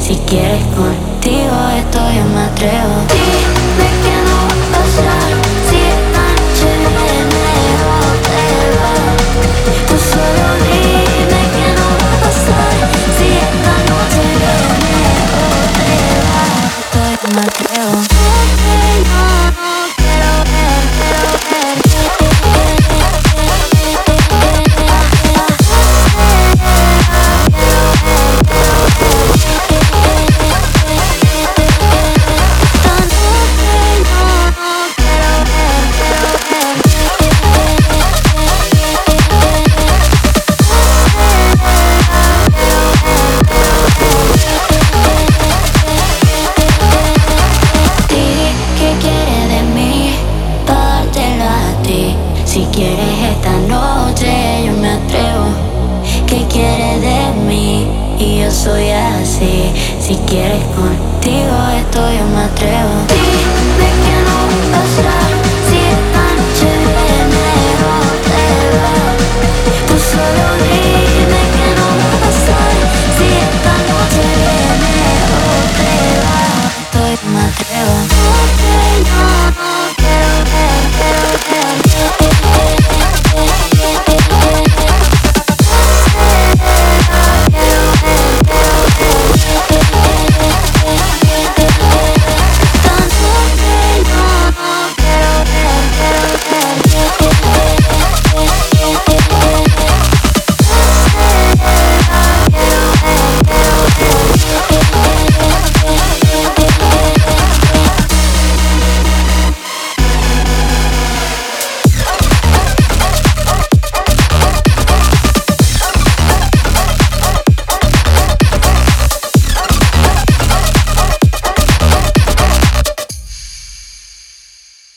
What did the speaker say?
Si quieres contigo esto yo me atrevo. Dime que no va a pasar si esta noche viene o te vas. Tú solo dime que no va a pasar si esta noche viene o te vas. Esto yo me atrevo. No quiero ver, si quieres esta noche yo me atrevo. ¿Qué quieres de mí? Y yo soy así. Si quieres contigo esto yo me atrevo. Dime que no va a pasar si esta noche viene o te vas. Tú solo dime que no va a pasar si esta noche viene o te vas. Esto yo me atrevo. No